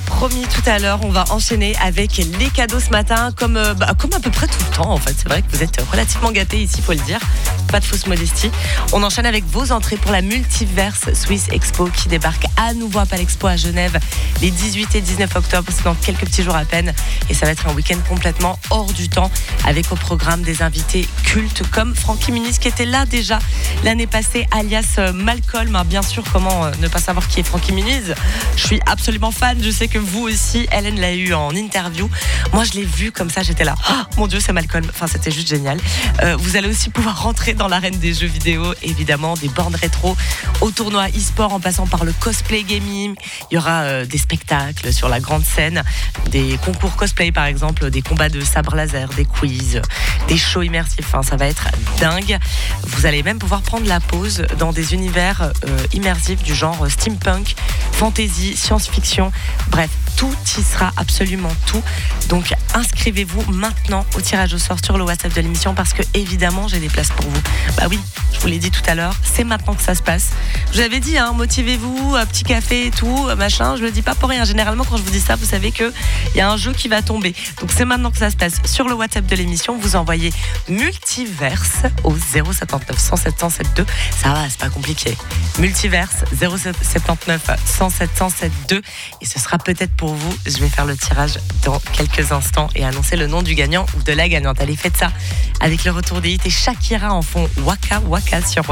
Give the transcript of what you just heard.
promis tout à l'heure, on va enchaîner avec les cadeaux ce matin, comme à peu près tout le temps en fait. C'est vrai que vous êtes relativement gâtés ici, faut le dire. Pas de fausse modestie. On enchaîne avec vos entrées pour la Multiverse Swiss Expo qui débarque à nouveau à Palexpo à Genève les 18 et 19 octobre. C'est dans quelques petits jours à peine et ça va être un week-end complètement hors du temps avec au programme des invités cultes comme Francky Muniz qui était là déjà l'année passée, alias Malcolm. Bien sûr, comment ne pas savoir qui est Francky Muniz. Je suis absolument fan, je sais que vous aussi. Hélène l'a eu en interview. Moi, je l'ai vu comme ça, j'étais là. Oh, mon Dieu, c'est Malcolm. Enfin, c'était juste génial. Vous allez aussi pouvoir rentrer dans l'arène des jeux vidéo, évidemment, des bornes rétro, au tournoi e-sport en passant par le cosplay gaming. Il y aura des spectacles sur la grande scène, des concours cosplay par exemple, des combats de sabre laser, des quiz, des shows immersifs. Enfin, ça va être dingue. Vous allez même pouvoir prendre la pause dans des univers immersifs du genre steampunk, fantasy, science-fiction. Bref, tout y sera, absolument tout. Donc inscrivez-vous maintenant au tirage au sort sur le WhatsApp de l'émission parce que évidemment j'ai des places pour vous. Bah oui, je vous l'ai dit tout à l'heure, c'est maintenant que ça se passe. Je vous avais dit, motivez-vous, un petit café et tout, machin. Je le dis pas pour rien. Généralement quand je vous dis ça, vous savez que il y a un jeu qui va tomber. Donc c'est maintenant que ça se passe. Sur le WhatsApp de l'émission, vous envoyez Multiverse au 079 107 172. Ça va, c'est pas compliqué. Multiverse 079 107 172 et ce sera peut-être pour vous. Je vais faire le tirage dans quelques instants et annoncer le nom du gagnant ou de la gagnante. Allez, faites ça avec le retour des hits et Shakira en fond Waka Waka sur